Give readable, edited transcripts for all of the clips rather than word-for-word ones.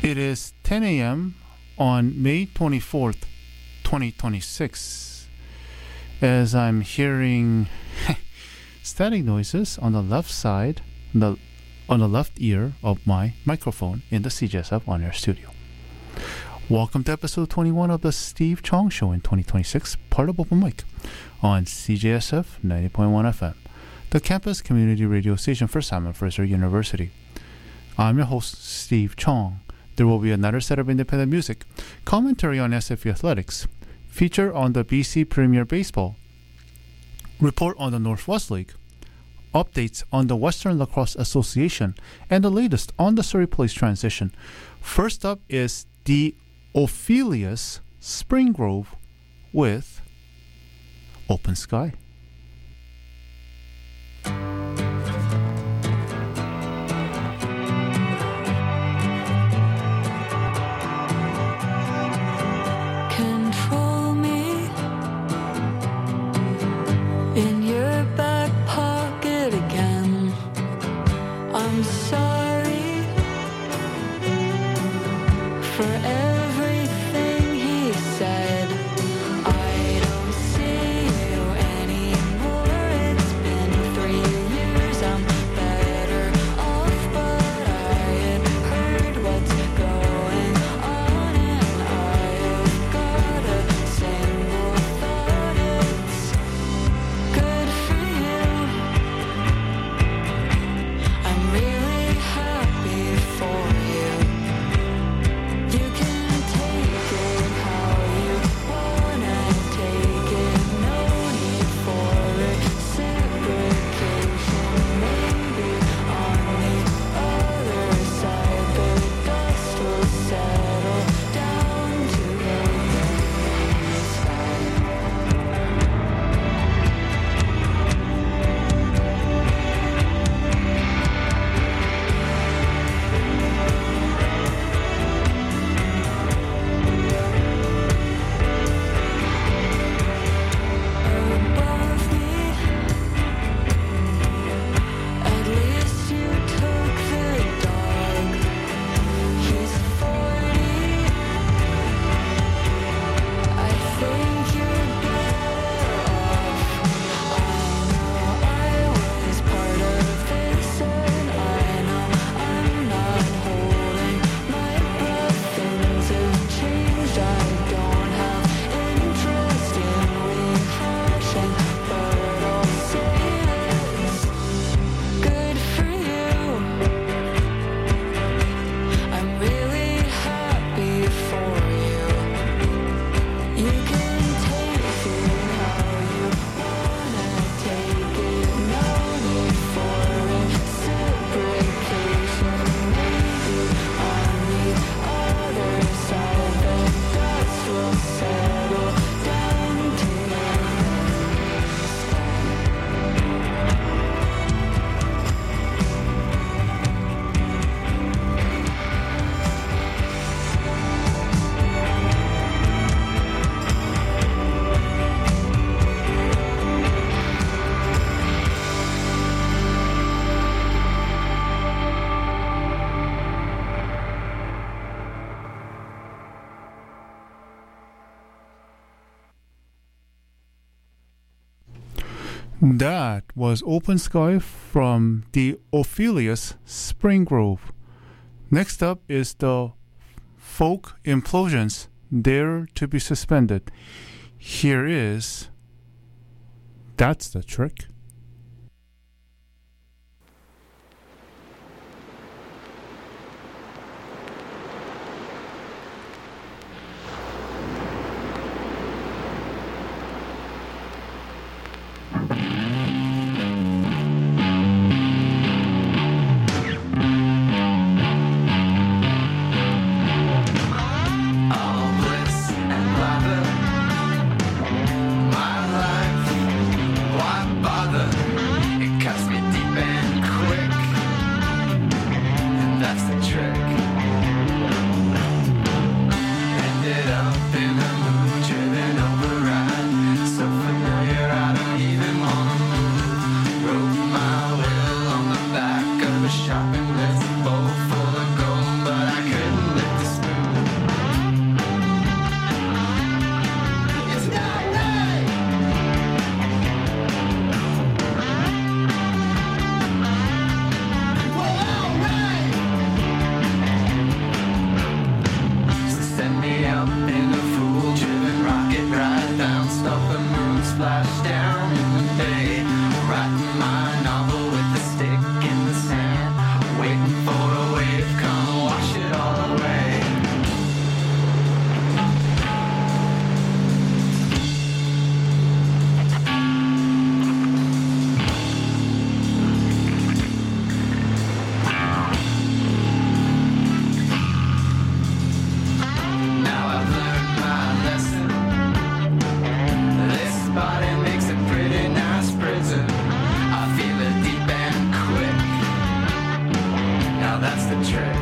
It is 10 a.m. on May 24th, 2026. As I'm hearing static noises on the left side, on the left ear of my microphone in the CJSF On Air studio. Welcome to episode 21 of the Steve Chong Show in 2026, part of Open Mic on CJSF 90.1 FM, the campus community radio station for Simon Fraser University. I'm your host, Steve Chong. There will be another set of independent music, commentary on SFU athletics, feature on the BC Premier Baseball, report on the Northwest League, updates on the Western Lacrosse Association, and the latest on the Surrey Police transition. First up is the Ophelius Spring Grove with Open Sky. Control me in your back pocket again. I'm sorry for everything he said. I don't see you anymore. It's been 3 years. I'm better off, but I had heard what's going on, and I've got a single thought. It's good for you. I'm really happy for you. You can take it how you wanna take it. No need for reciprocation. Maybe on the other side the dust will settle down to the sky. Above me, at least you took the dog. He's 40. I think you're better off. I know I was part of this, and I know I'm not holding my breath. Things have changed. I don't have interest in rehashing, but I'll say this: good for you. I'm really happy for you. You can take it how you wanna take it. No need for reciprocation. Maybe on the other side the dust will settle down to the sky. That was Open Sky from the Ophelius Spring Grove. Next up is the Folk Implosions, Dare to be Suspended. Here is That's the Trick. All bliss and laughter, my life. Why bother? trick.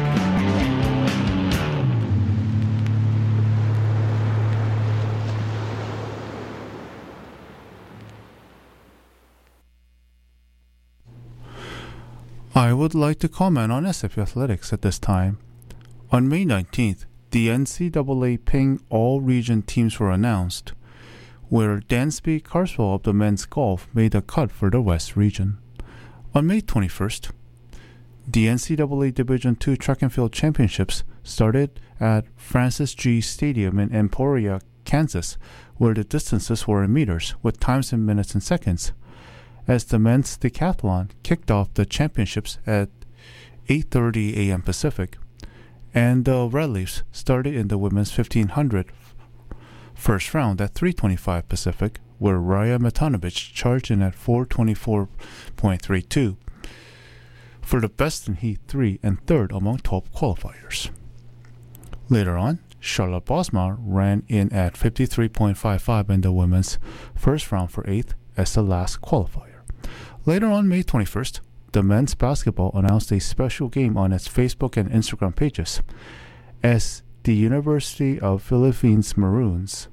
I would like to comment on SFU athletics at this time. On May 19th, the NCAA Ping All-Region teams were announced, where Dansby Carswell of the men's golf made the cut for the West region. On May 21st, the NCAA Division II Track and Field Championships started at Francis G. Stadium in Emporia, Kansas, where the distances were in meters, with times in minutes and seconds, as the men's decathlon kicked off the championships at 8:30 a.m. Pacific, and the Red Leafs started in the women's 1500 first round at 3:25 Pacific, where Raya Matanovich charged in at 4:24.32 for the best in Heat 3 and third among 12 qualifiers. Later on, Charlotte Bosma ran in at 53.55 in the women's first round for 8th as the last qualifier. Later on May 21st, the men's basketball announced a special game on its Facebook and Instagram pages, as the University of Philippines Maroons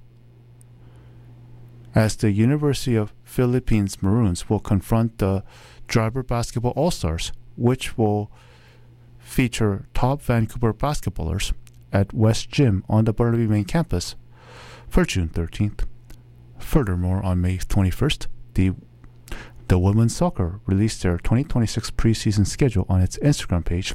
will confront the Driver Basketball All-Stars, which will feature top Vancouver basketballers at West Gym on the Burnaby main campus for June 13th. Furthermore, on May 21st, the women's soccer released their 2026 preseason schedule on its Instagram page,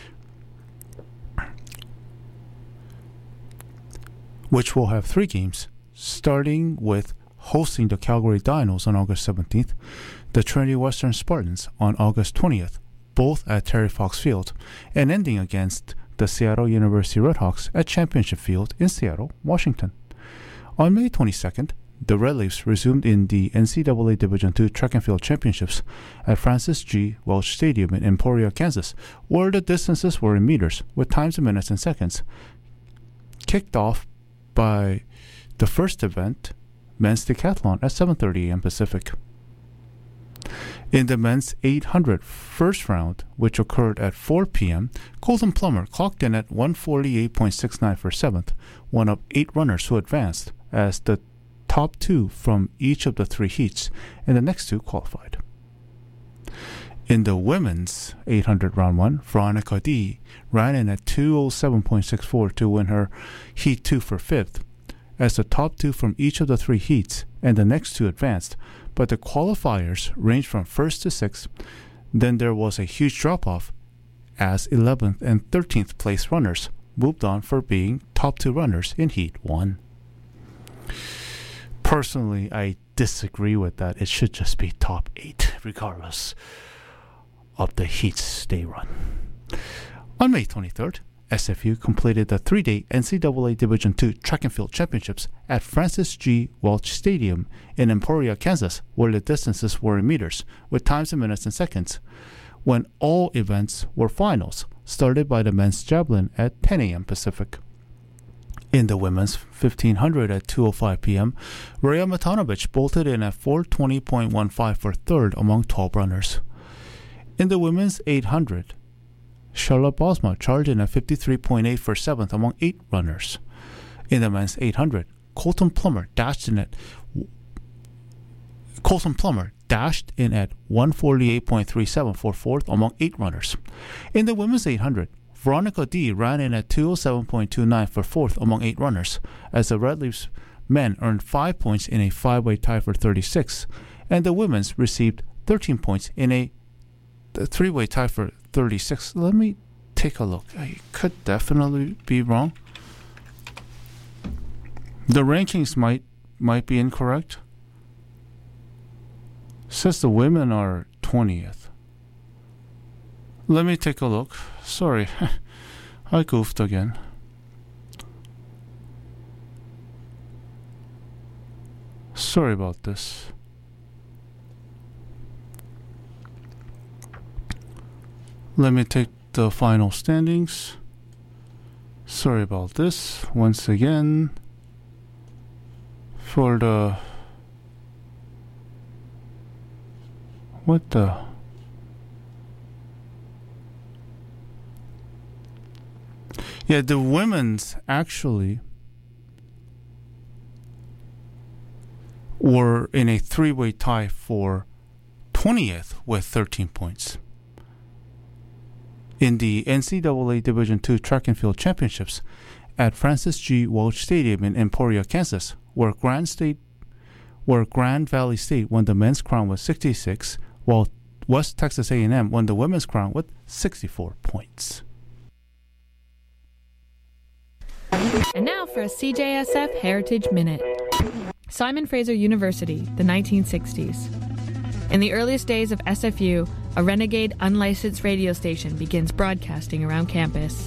which will have 3 games, starting with hosting the Calgary Dinos on August 17th, the Trinity Western Spartans on August 20th, both at Terry Fox Field, and ending against the Seattle University Redhawks at Championship Field in Seattle, Washington. On May 22nd, the Red Leafs resumed in the NCAA Division II Track and Field Championships at Francis G. Welch Stadium in Emporia, Kansas, where the distances were in meters, with times in minutes and seconds. Kicked off by the first event, men's decathlon, at 7:30 a.m. Pacific. In the men's 800 first round, which occurred at 4 p.m., Colton Plummer clocked in at 148.69 for 7th, one of 8 runners who advanced, as the top 2 from each of the 3 heats, and the next 2 qualified. In the women's 800 round 1, Veronica D ran in at 207.64 to win her Heat 2 for 5th, as the top 2 from each of the 3 heats and the next 2 advanced, but the qualifiers ranged from 1st to 6th. Then there was a huge drop-off, as 11th and 13th place runners moved on for being top 2 runners in Heat 1. Personally, I disagree with that. It should just be top 8, regardless of the heats they run. On May 23rd, SFU completed the 3-day NCAA Division II Track and Field Championships at Francis G. Welch Stadium in Emporia, Kansas, where the distances were in meters, with times in minutes and seconds, when all events were finals, started by the men's javelin at 10 a.m. Pacific. In the women's 1500 at 2:05 p.m., Raya Matanovich bolted in at 4:20.15 for 3rd among 12 runners. In the women's 800, Charlotte Bosma charged in at 53.8 for 7th among 8 runners. In the men's 800, Colton Plummer dashed in at 148.37 for 4th among 8 runners. In the women's 800, Veronica D ran in at 207.29 for 4th among 8 runners, as the Red Leafs men earned 5 points in a 5-way tie for 36, and the women's received 13 points in a 3-way tie for 36. Let me take a look. I could definitely be wrong. The rankings might be incorrect. Says the women are 20th. Let me take a look. Sorry, I goofed again. Sorry about this. Let me take the final standings. Sorry about this. Once again, for the... What the... Yeah, the women's actually were in a three-way tie for 20th with 13 points. In the NCAA Division II Track and Field Championships at Francis G. Welch Stadium in Emporia, Kansas, where Grand Valley State won the men's crown with 66, while West Texas A&M won the women's crown with 64 points. And now for a CJSF Heritage Minute. Simon Fraser University, the 1960s. In the earliest days of SFU, a renegade unlicensed radio station begins broadcasting around campus.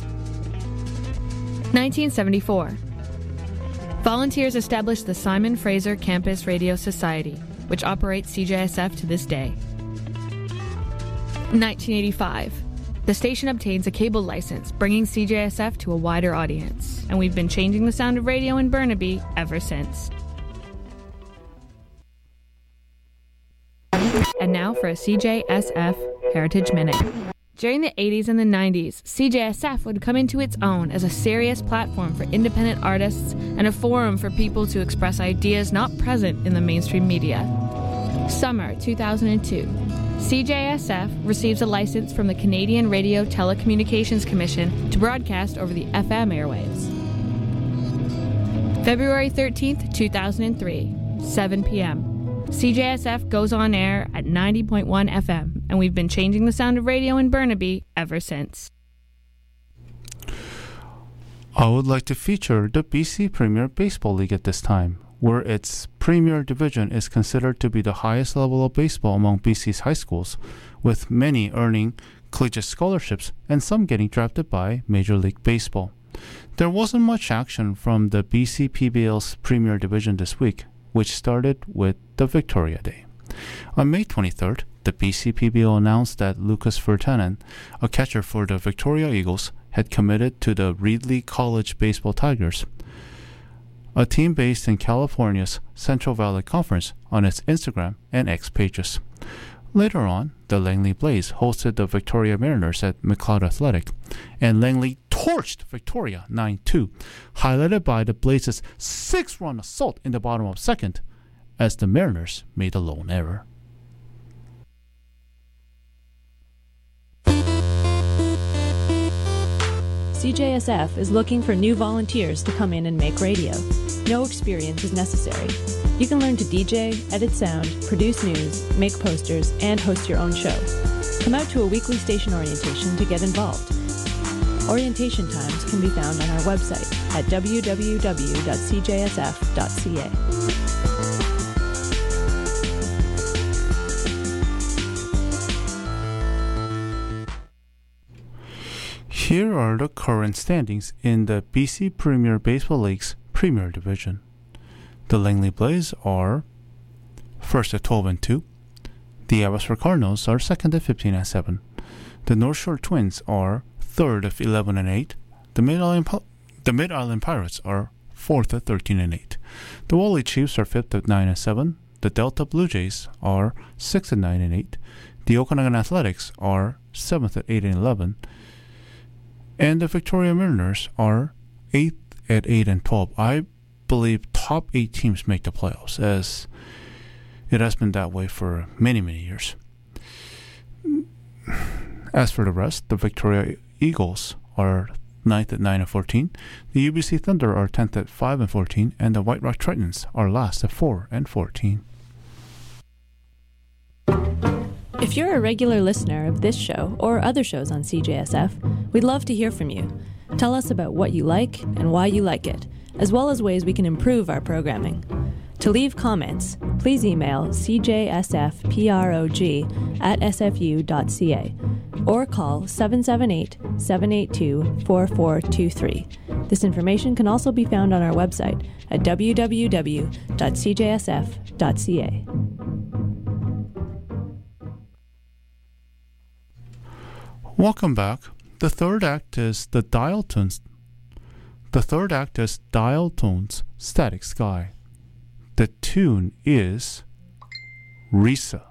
1974. Volunteers established the Simon Fraser Campus Radio Society, which operates CJSF to this day. 1985. The station obtains a cable license, bringing CJSF to a wider audience, and we've been changing the sound of radio in Burnaby ever since. And now for a CJSF Heritage Minute. During the 80s and the 90s, CJSF would come into its own as a serious platform for independent artists and a forum for people to express ideas not present in the mainstream media. Summer 2002. CJSF receives a license from the Canadian Radio Telecommunications Commission to broadcast over the FM airwaves. February 13th, 2003, 7 p.m. CJSF goes on air at 90.1 FM, and we've been changing the sound of radio in Burnaby ever since. I would like to feature the BC Premier Baseball League at this time, where its Premier Division is considered to be the highest level of baseball among BC's high schools, with many earning collegiate scholarships and some getting drafted by Major League Baseball. There wasn't much action from the BC PBL's Premier Division this week, which started with the Victoria Day. On May 23rd, the BC PBL announced that Lucas Furtanen, a catcher for the Victoria Eagles, had committed to the Reedley College Baseball Tigers, a team based in California's Central Valley Conference, on its Instagram and X pages. Later on, the Langley Blaze hosted the Victoria Mariners at McLeod Athletic, and Langley torched Victoria 9-2, highlighted by the Blazes' 6-run assault in the bottom of second, as the Mariners made a lone error. CJSF is looking for new volunteers to come in and make radio. No experience is necessary. You can learn to DJ, edit sound, produce news, make posters, and host your own show. Come out to a weekly station orientation to get involved. Orientation times can be found on our website at www.cjsf.ca. Here are the current standings in the BC Premier Baseball League's Premier Division. The Langley Blaze are first at 12-2. The Abbotsford Cardinals are second at 15-7. The North Shore Twins are third at 11-8. The Mid-Island Pirates are fourth at 13-8. The Wally Chiefs are fifth at 9-7. The Delta Blue Jays are sixth at 9-8. The Okanagan Athletics are seventh at 8-11. And the Victoria Mariners are 8th at 8-12. I believe top 8 teams make the playoffs, as it has been that way for many, many years. As for the rest, the Victoria Eagles are 9th at 9-14. The UBC Thunder are 10th at 5-14, and the White Rock Tritons are last at 4-14. If you're a regular listener of this show or other shows on CJSF, we'd love to hear from you. Tell us about what you like and why you like it, as well as ways we can improve our programming. To leave comments, please email cjsfprog@sfu.ca or call 778-782-4423. This information can also be found on our website at www.cjsf.ca. Welcome back. The third act is Dial Tones' Static Sky. The tune is Risa.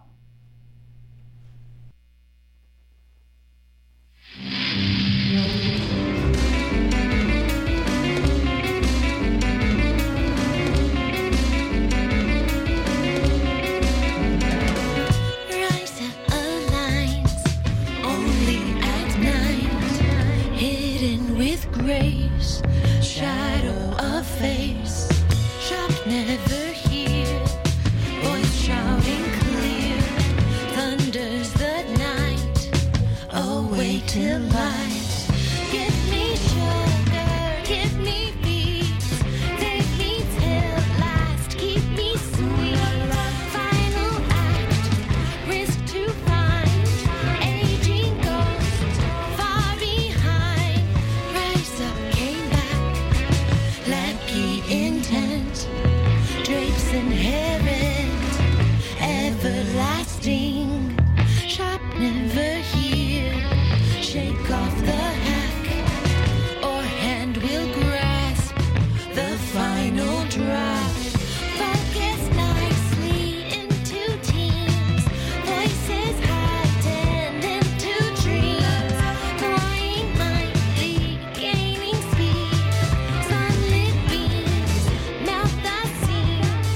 with grace, shadow of face, shop never hear, voice shouting clear, thunders the night, away till light. Give me sugar, give me beats, take me till last, keep me sweet. Final act, risk to find, aging ghosts far behind. Rise up, came back, lucky intent, drapes inherent, everlasting. Shop never here, shake off the hack, or hand will grasp the final drop. Focus nicely into teams, voices heightened into dreams, flying lightly, gaining speed, sunlit beams melt the seams.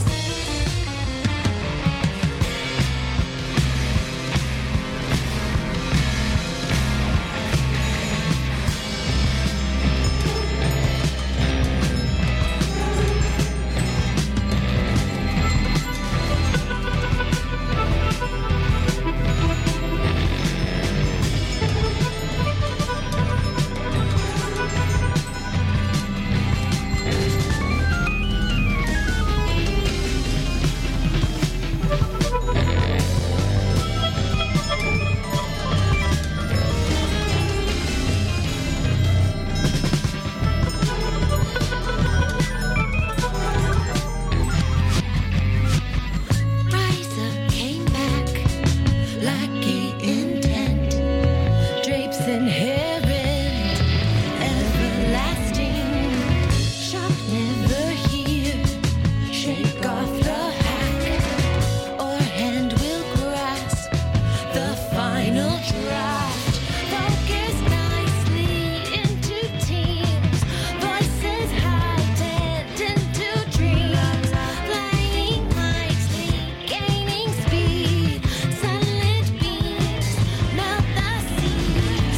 Rise up, came back, lucky intent, drapes inherent, everlasting. Shop never here, shake off the hack, or hand will grasp the final draft. Focus nicely into teams, voices heightened into dreams, flying lightly, gaining speed, sunlit beams melt the seas.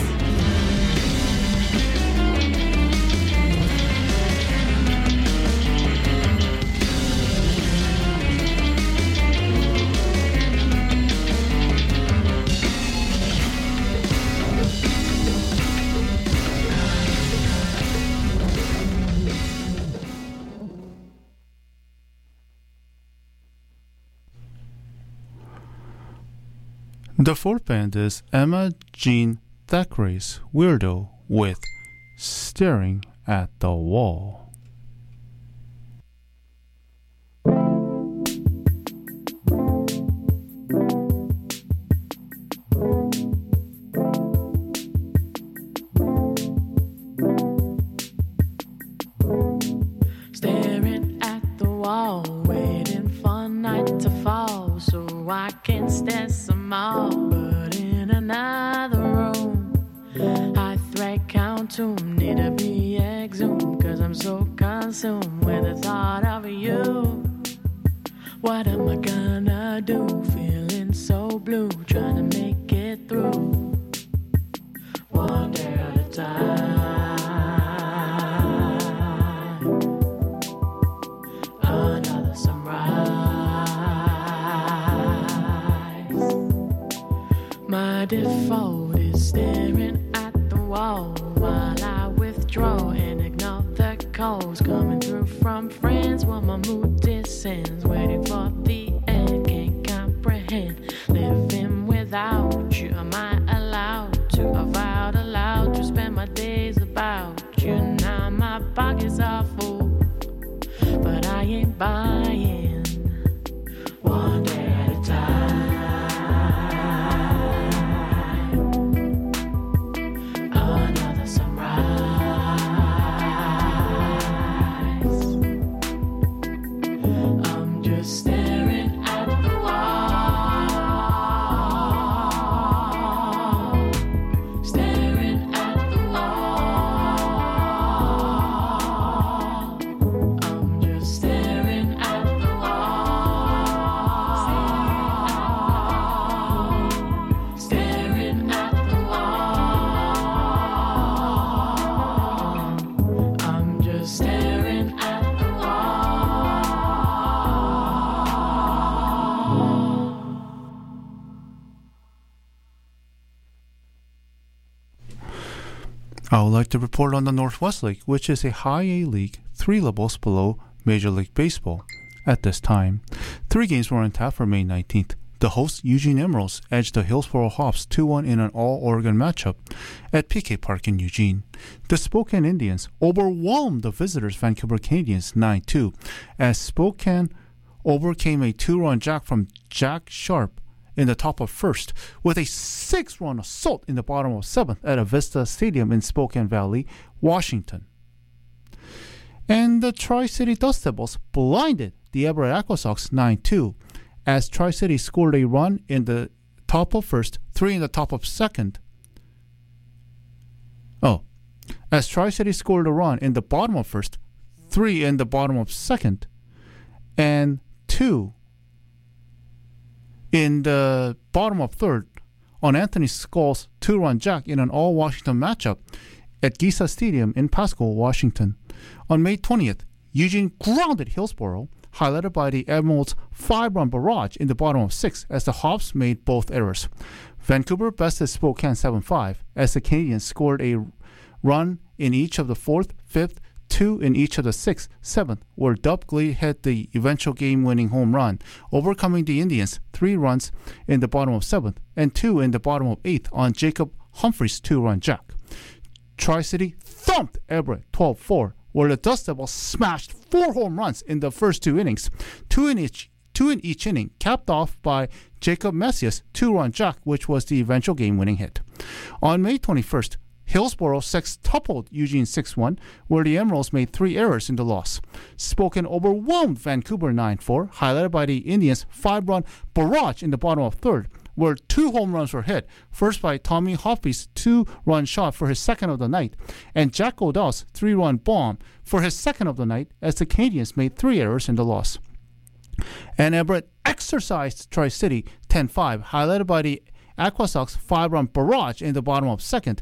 The fourth band is Emma Jean Thackeray's Weirdo with Staring at the Wall. Staring at the wall, waiting for night to fall so I can stand some more. But in another room, I thread count to need to be exhumed, cause I'm so consumed with the thought of you. What am I gonna do? Feeling so blue, trying to make it through. One day at a time. Another sunrise. My default is staring at the wall while I withdraw and ignore the calls coming through from friends while my mood descends, waiting for the end. Can't comprehend living without you. Am I allowed to avow aloud to spend my days about you? Now my pockets are full, but I ain't buying. One day at a time. Another sunrise. I'm just staring at the wall. Staring at the wall. I'm just staring at I would like to report on the Northwest League, which is a high A league 3 levels below Major League Baseball. At this time, 3 games were on tap for May 19th. The hosts Eugene Emeralds edged the Hillsboro Hops 2-1 in an all-Oregon matchup at PK Park in Eugene. The Spokane Indians overwhelmed the visitors Vancouver Canadians 9-2 as Spokane overcame a 2-run jack from Jack Sharp in the top of first with a 6-run assault in the bottom of 7th at Avista Stadium in Spokane Valley, Washington. And the Tri-City Dust Devils blinded the Everett Aquasox 9-2 as Tri-City scored a run in the top of first, 3 in the top of second. As Tri-City scored a run in the bottom of first, 3 in the bottom of second, and 2 in the bottom of third on Anthony Skull's 2-run jack in an all-Washington matchup at Giza Stadium in Pasco, Washington. On May 20th, Eugene grounded Hillsboro, highlighted by the Emeralds' 5-run barrage in the bottom of 6 as the Hops made both errors. Vancouver bested Spokane 7-5 as the Canadians scored a run in each of the 4th, 5th, 2 in each of the 6th, 7th, where Dub Glee hit the eventual game-winning home run, overcoming the Indians' 3 runs in the bottom of 7th and 2 in the bottom of 8th on Jacob Humphrey's 2-run jack. Tri-City thumped Everett 12-4, where the Dust Devils smashed 4 home runs in the first 2 innings, 2 in each inning, capped off by Jacob Messias' 2-run jack, which was the eventual game-winning hit. On May 21st, Hillsboro sextupled Eugene 6-1, where the Emeralds made 3 errors in the loss. Spokane overwhelmed Vancouver 9-4, highlighted by the Indians' 5-run barrage in the bottom of third, where 2 home runs were hit, first by Tommy Hoppy's 2-run shot for his second of the night, and Jack O'Dowd's 3-run bomb for his second of the night, as the Canadians made 3 errors in the loss. And Everett exercised Tri-City 10-5, highlighted by the Aquasox 5-run barrage in the bottom of second,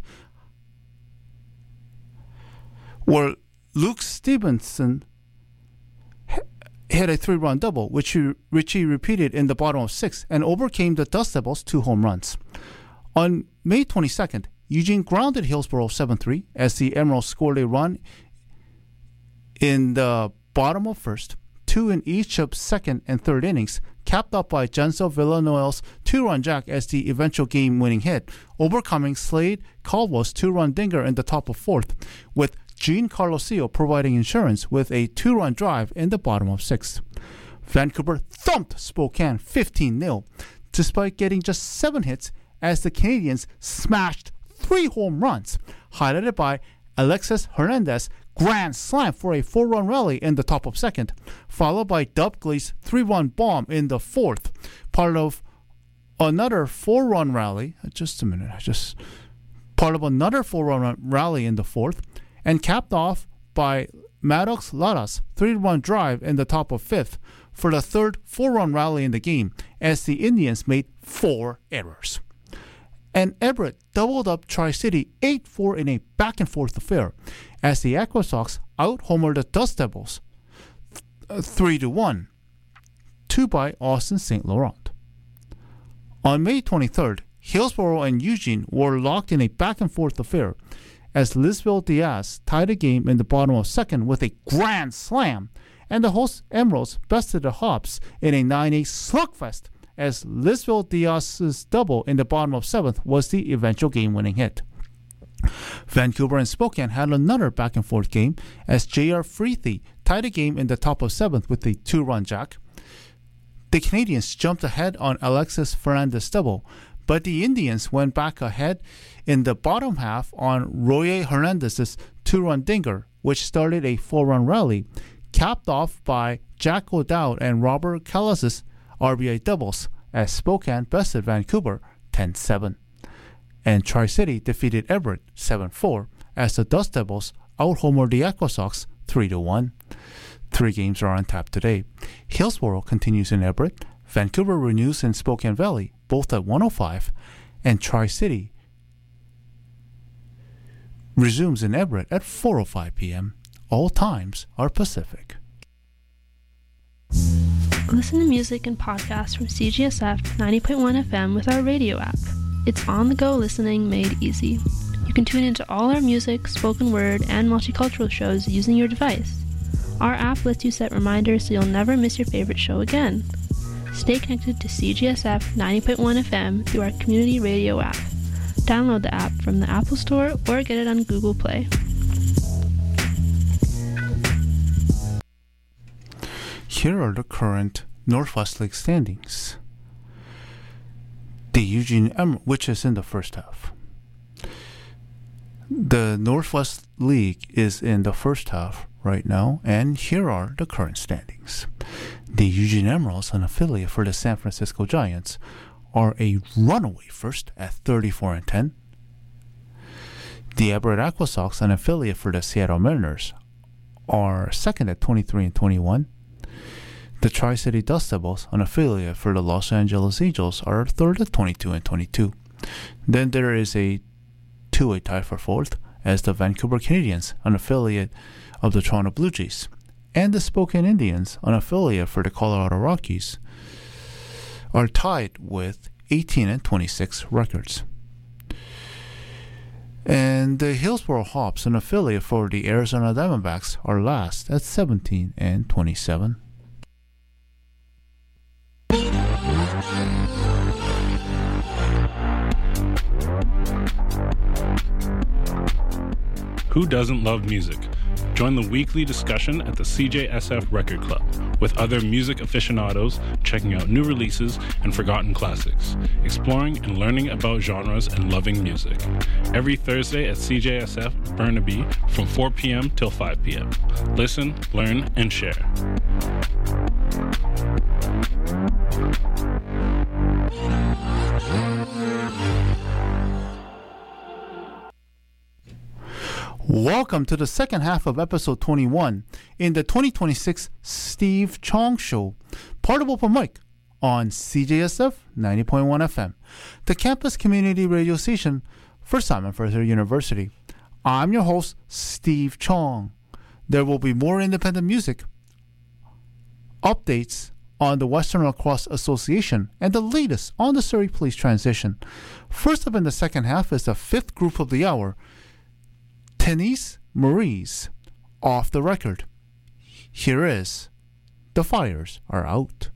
where Luke Stevenson hit a 3-run double, which he repeated in the bottom of 6th and overcame the Dust Devils' 2 home runs. On May 22nd, Eugene grounded Hillsboro 7-3 as the Emeralds scored a run in the bottom of first, 2 in each of second and third innings, capped up by Genzo Villanel's 2-run jack as the eventual game-winning hit, overcoming Slade Caldwell's 2-run dinger in the top of 4th, with Gene Carlosio providing insurance with a 2-run drive in the bottom of 6th. Vancouver thumped Spokane 15-0, despite getting just 7 hits as the Canadians smashed 3 home runs, highlighted by Alexis Hernandez's grand slam for a 4-run rally in the top of second, followed by Dub Glee's 3-run bomb in the 4th, part of another 4-run rally. Part of another 4-run rally in the 4th, and capped off by Maddox Lara's 3-run drive in the top of 5th for the third 4-run rally in the game, as the Indians made 4 errors. And Everett doubled up Tri-City 8-4 in a back-and-forth affair, as the Aquasox out-homered the Dust Devils 3-1, 2 by Austin St. Laurent. On May 23rd, Hillsboro and Eugene were locked in a back-and-forth affair, as Lisville Diaz tied the game in the bottom of second with a grand slam, and the host Emeralds bested the Hops in a 9-8 slugfest, as Lisville Diaz's double in the bottom of 7th was the eventual game-winning hit. Vancouver and Spokane had another back-and-forth game, as J.R. Freethy tied the game in the top of 7th with a 2-run jack. The Canadians jumped ahead on Alexis Fernandez's double, but the Indians went back ahead in the bottom half on Roy Hernandez's 2-run dinger, which started a 4-run rally, capped off by Jack O'Dowd and Robert Callas's RBI doubles, as Spokane bested Vancouver 10-7. And Tri-City defeated Everett 7-4, as the Dust Devils out-homered the Aquasox 3-1. 3 games are on tap today. Hillsboro continues in Everett, Vancouver renews in Spokane Valley, both at 1:05, and Tri-City resumes in Everett at 4:05 p.m. All times are Pacific. Listen to music and podcasts from CGSF 90.1 FM with our radio app. It's on-the-go listening made easy. You can tune into all our music, spoken word, and multicultural shows using your device. Our app lets you set reminders so you'll never miss your favorite show again. Stay connected to CGSF 90.1 FM through our community radio app. Download the app from the Apple Store or get it on Google Play. Here are the current Northwest League standings. The Eugene Emerald, which is in the first half. The Northwest League is in the first half right now, and here are the current standings. The Eugene Emeralds, an affiliate for the San Francisco Giants, are a runaway first at 34-10. The Everett Aqua Sox, an affiliate for the Seattle Mariners, are second at 23-21. The Tri-City Dust Devils, an affiliate for the Los Angeles Angels, are third at 22-22. Then there is a two-way tie for fourth, as the Vancouver Canadians, an affiliate of the Toronto Blue Jays, and the Spokane Indians, an affiliate for the Colorado Rockies, are tied with 18-26 records. And the Hillsboro Hops, an affiliate for the Arizona Diamondbacks, are last at 17-27. Who doesn't love music? Join the weekly discussion at the CJSF Record Club with other music aficionados checking out new releases and forgotten classics, exploring and learning about genres and loving music. Every Thursday at CJSF Burnaby from 4 p.m. till 5 p.m. Listen, learn, and share. Welcome to the second half of episode 21 in the 2026 Steve Chong Show, part of Open Mic on CJSF 90.1 FM, the campus community radio station for Simon Fraser University. I'm your host, Steve Chong. There will be more independent music, updates on the Western Lacrosse Association, and the latest on the Surrey Police transition. First up in the second half is the fifth group of the hour, Tenise Marie's Off the Record. Here is The Fires Are Out.